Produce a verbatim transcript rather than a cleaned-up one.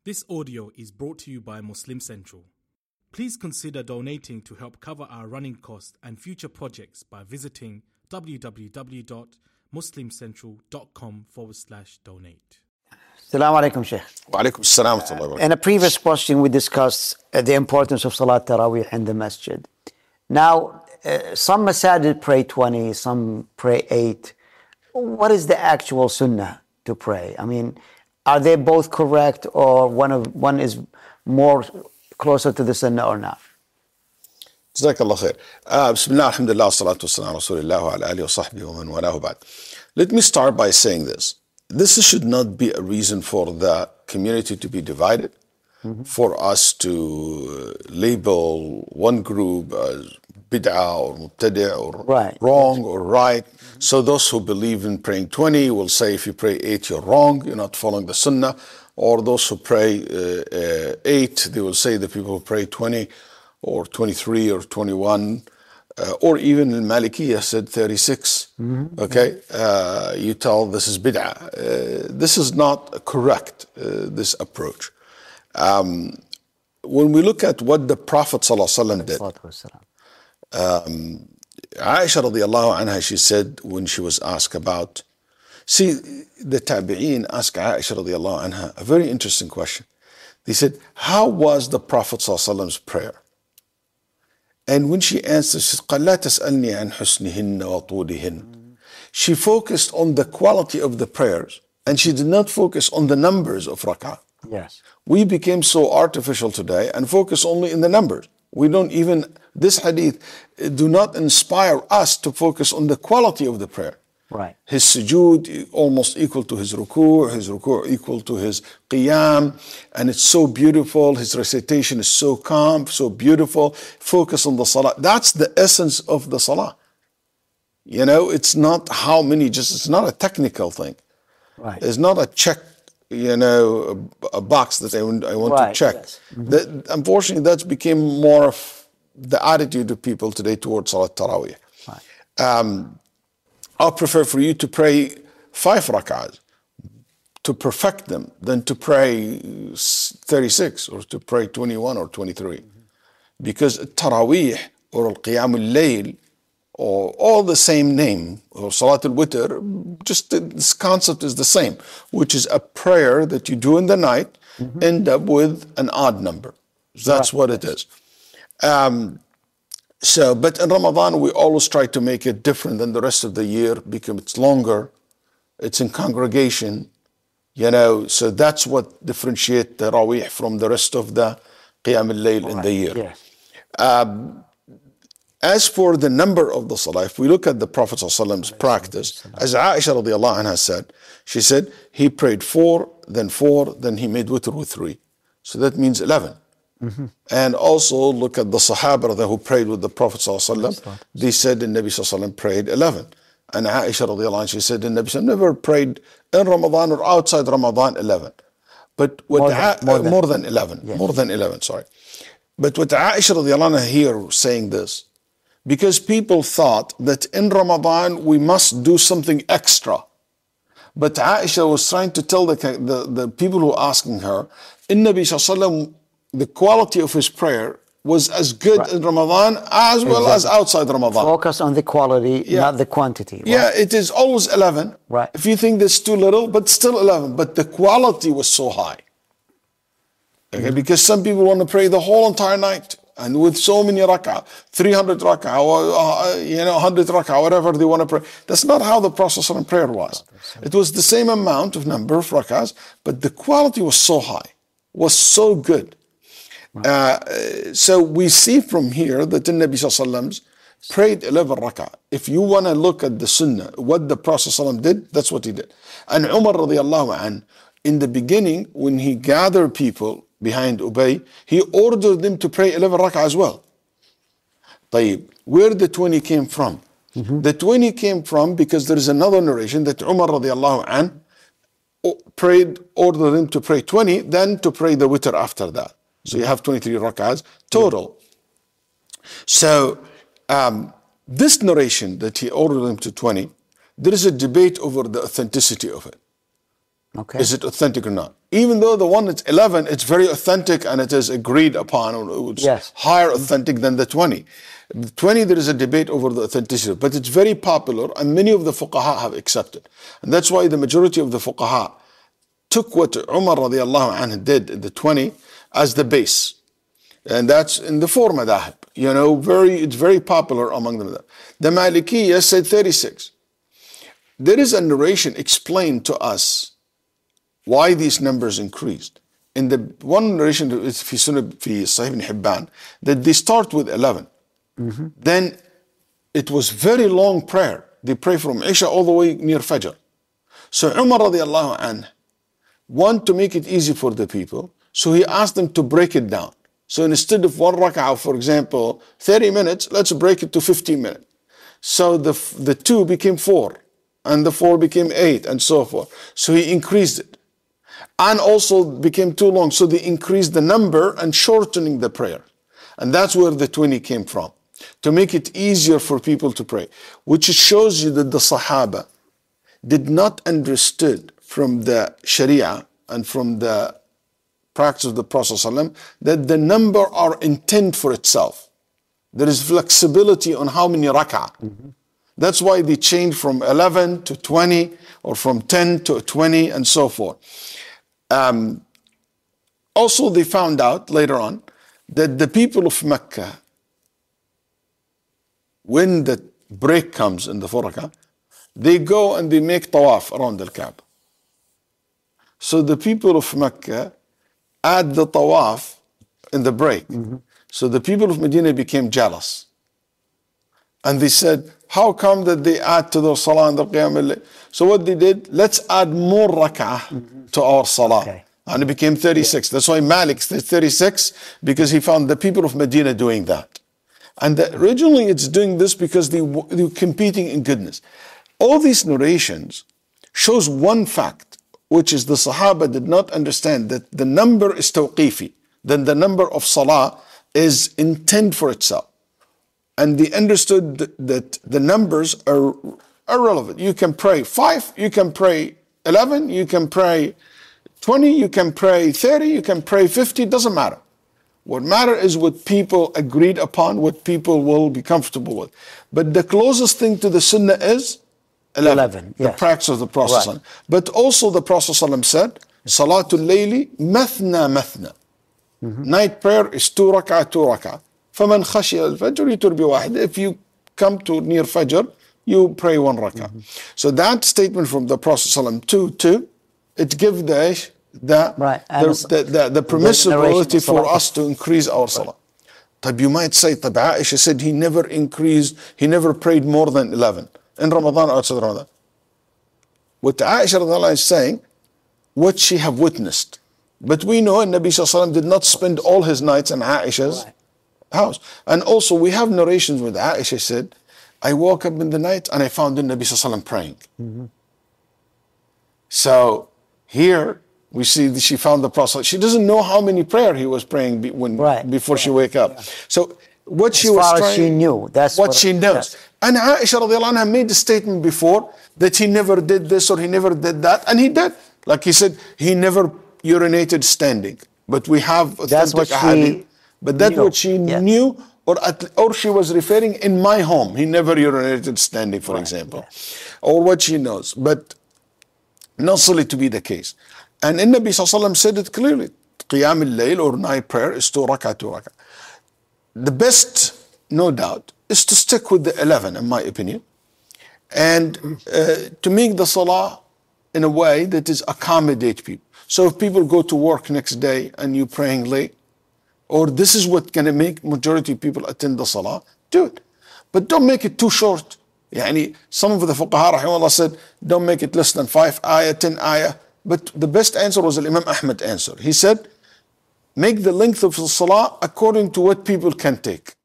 This audio is brought to you by Muslim Central. Please consider donating to help cover our running costs and future projects by visiting www.muslimcentral.com forward slash donate. Assalamu alaikum, Sheikh. Wa alaikum assalam wa rahmatullahi wa barakatuh. In a previous question, we discussed uh, the importance of Salat Taraweeh in the masjid. Now, uh, some masajid pray twenty, some pray eight. What is the actual sunnah to pray? I mean, are they both correct, or one of one is more closer to the sunnah or not? Jazakallah khair. Uh, Bismillah, alhamdulillah, salatu wassalam, rasulillah, wa ala alihi wa sahbihi wa man walahu ba'd. Let me start by saying this. This should not be a reason for the community to be divided, mm-hmm. for us to label one group as bid'ah or mubtadi' or right. wrong or right. Mm-hmm. So those who believe in praying twenty will say if you pray eight, you're wrong, you're not following the sunnah. Or those who pray uh, uh, eight, they will say the people who pray twenty or twenty-three or twenty-one, uh, or even in Malikiyah said thirty-six. Mm-hmm. Okay, uh, you tell this is bid'ah. Uh, this is not correct, uh, this approach. Um, when we look at what the Prophet ﷺ did, um, Aisha radiallahu anha, she said when she was asked about, see, the Tabi'een asked Aisha radiallahu anha a very interesting question. They said, how was the Prophet ﷺ's prayer? And when she answered, she said, قَلْ لَا تَسْأَلْنِي عَنْ حُسْنِهِنَّ وَطُولِهِنَّ. She focused on the quality of the prayers, and she did not focus on the numbers of rak'ah. Yes. We became so artificial today and focus only in the numbers. We don't even, this hadith do not inspire us to focus on the quality of the prayer. Right. His sujood almost equal to his ruku', his ruku' equal to his qiyam, and it's so beautiful. His recitation is so calm, so beautiful. Focus on the salah. That's the essence of the salah. You know, it's not how many, just, it's not a technical thing. Right. It's not a check, you know, a, a box that I, I want right. to check. Yes. Mm-hmm. That, unfortunately, that's became more of the attitude of people today towards Salat Taraweeh. Right. Um, I prefer for you to pray five rak'ahs to perfect them than to pray thirty-six or to pray twenty-one or twenty-three. Mm-hmm. Because Taraweeh or Al-Qiyam al-Layl or all the same name, or Salat al-Witr, just this concept is the same, which is a prayer that you do in the night, mm-hmm. end up with an odd number. That's right. What it is. Um, So, but in Ramadan, we always try to make it different than the rest of the year because it's longer, it's in congregation, you know, so that's what differentiates the Taraweeh from the rest of the Qiyam al-Layl in the year. Yes. Um, as for the number of the Salah, if we look at the Prophet ﷺ's practice, as Aisha radiallahu anha said, she said, he prayed four, then four, then he made witr with three. So that means eleven. Mm-hmm. And also look at the Sahaba who prayed with the Prophet ﷺ. They said the Nabi ﷺ prayed eleven. And Aisha radiallahu anha, she said the Nabi ﷺ never prayed in Ramadan or outside Ramadan eleven. But what more, than, A- more, than, more than eleven. Yes. More than eleven, sorry. But with Aisha radiallahu anha here saying this, because people thought that in Ramadan we must do something extra. But Aisha was trying to tell the, the, the people who were asking her, in Nabi ﷺ, the quality of his prayer was as good right. in Ramadan as exactly. well as outside Ramadan. Focus on the quality, yeah. not the quantity. Right? Yeah, it is always eleven. Right. If you think that's too little, but still eleven. But the quality was so high. Okay, mm-hmm. Because some people want to pray the whole entire night and with so many rak'ah, three hundred rak'ah, or uh, you know, one hundred rak'ah, whatever they want to pray. That's not how the Prophet's prayer was. It was the same amount of number of rak'ahs, but the quality was so high, was so good. Uh, so we see from here that the Nabi Sallallahu Alaihi Wasallam prayed eleven rak'ah. If you want to look at the sunnah, what the Prophet Sallallahu Alaihi Wasallam did, that's what he did. And Umar radiallahu anh, in the beginning, when he gathered people behind Ubay, he ordered them to pray eleven rak'ah as well. طيب, where the twenty came from? Mm-hmm. The twenty came from because there is another narration that Umar radiallahu anh prayed, ordered them to pray twenty, then to pray the witr after that. So you have twenty-three rak'ahs total. So um, this narration that he ordered them to twenty, there is a debate over the authenticity of it. Okay. Is it authentic or not? even though the one that's eleven, it's very authentic and it is agreed upon, or it's Yes. higher authentic than the twenty. The twenty, there is a debate over the authenticity, but it's very popular and many of the fuqaha have accepted. And that's why the majority of the fuqaha took what Umar radiallahu anhu did in the twenty as the base. And that's in the four madahib. You know, very it's very popular among them. The Malikiyya said thirty-six. There is a narration explained to us why these numbers increased. In the one narration is fi Sunnah fi Sahih ibn Hibban, that they start with eleven. Mm-hmm. Then it was very long prayer. They pray from Isha all the way near Fajr. So Umar radiallahu anhu want to make it easy for the people, so he asked them to break it down. So instead of one rak'ah, for example, thirty minutes, let's break it to fifteen minutes. So the the two became four, and the four became eight, and so forth. So he increased it. And also became too long, so they increased the number and shortening the prayer. And that's where the twenty came from, to make it easier for people to pray. Which shows you that the Sahaba did not understood from the Sharia and from the practice of the Prophet ﷺ that the number are intent for itself. There is flexibility on how many rak'ah. Mm-hmm. That's why they changed from eleven to twenty, or from ten to twenty, and so forth. Um, also, they found out later on that the people of Mecca, when the break comes in the four rak'ah, they go and they make tawaf around the Kaaba. So the people of Mecca add the tawaf in the break. Mm-hmm. So the people of Medina became jealous. And they said, how come that they add to their salah and their qiyam al-layl? So what they did, let's add more rak'ah mm-hmm. to our salah. Okay. And it became thirty-six. Yeah. That's why Malik said thirty-six, because he found the people of Medina doing that. And that originally it's doing this because they, they were competing in goodness. All these narrations shows one fact, which is the Sahaba did not understand that the number is tawqifi, then the number of salah is intent for itself. And they understood that, that the numbers are irrelevant. You can pray five, you can pray eleven, you can pray twenty, you can pray thirty, you can pray fifty, it doesn't matter. What matters is what people agreed upon, what people will be comfortable with. But the closest thing to the Sunnah is eleven, eleven yes. The practice of the Prophet. Right. But also the Prophet said, Salatul Layli mathna mathna. Mm-hmm. Night prayer is two rak'ah, two rak'ah. فَمَنْ خَشِيَ الْفَجْرِ يُتْرْ بِوَاحِدٍ. If you come to near Fajr, you pray one rak'ah. Mm-hmm. So that statement from the Prophet two, two, it gives the the, right. the, the, the, the permissibility for us to increase our salah. Right. You might say, Aisha said he never increased, he never prayed more than eleven. In Ramadan or outside Ramadan. What Aisha is saying, what she have witnessed. But we know Nabi Sallallahu Alaihi Wasallam did not spend all his nights in Aisha's right. house. And also we have narrations where Aisha said, I woke up in the night and I found the Nabi Sallallahu Alaihi Wasallam praying. Mm-hmm. So here we see that she found the Prophet. She doesn't know how many prayer he was praying be, when right. before right. she wake up. Yeah. So what as she was far trying, as she knew, that's what, what she knows. Yes. And Aisha radiallahu anha made the statement before that he never did this or he never did that, and he did. Like he said, he never urinated standing. But we have that's what hadith. She but that's knew. what she yes. knew, or at, or she was referring in my home. He never urinated standing, for right. example, yeah. or what she knows. But not solely to be the case. And in Nabi Sallallahu Alaihi Wasallam said it clearly. Qiyam al-layl or night prayer is two rak'ah, two rak'ah. The best, no doubt, is to stick with the eleven, in my opinion, and uh, to make the salah in a way that is accommodate people. So if people go to work next day and you're praying late, or this is what can make majority of people attend the salah, do it. But don't make it too short. Yani, some of the fuqaha rahimahullah said, don't make it less than five ayah, ten ayah. But the best answer was the Imam Ahmad answer. He said, make the length of the salah according to what people can take.